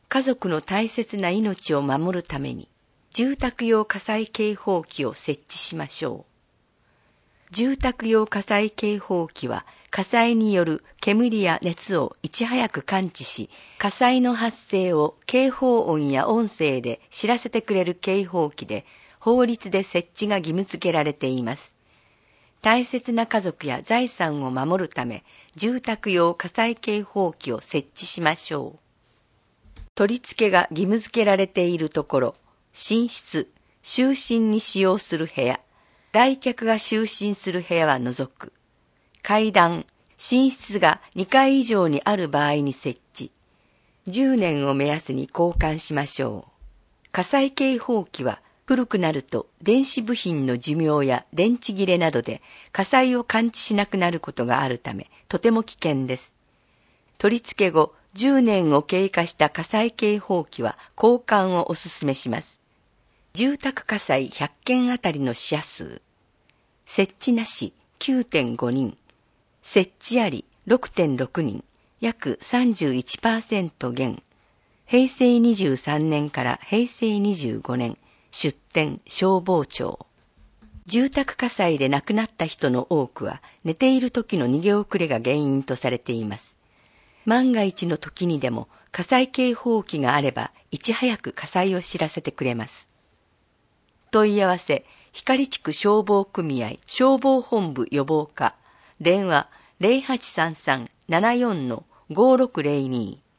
家族の大切な命を守るために、住宅用火災警報器を設置しましょう。住宅用火災警報器は、火災による煙や熱をいち早く感知し、火災の発生を警報音や音声で知らせてくれる警報器で、法律で設置が義務付けられています。大切な家族や財産を守るため、住宅用火災警報器を設置しましょう。取り付けが義務付けられているところ、寝室、就寝に使用する部屋、来客が就寝する部屋は除く。階段、寝室が2階以上にある場合に設置。10年を目安に交換しましょう。火災警報器は古くなると電子部品の寿命や電池切れなどで火災を感知しなくなることがあるためとても危険です。取り付け後10年を経過した火災警報器は交換をお勧めします。住宅火災100件あたりの死者数。設置なし 9.5 人。設置あり 6.6 人。約 31% 減。平成23年から平成25年。出典消防庁。住宅火災で亡くなった人の多くは寝ている時の逃げ遅れが原因とされています。万が一の時にでも火災警報器があればいち早く火災を知らせてくれます。問い合わせ光地区消防組合消防本部予防課電話 0833-74-5602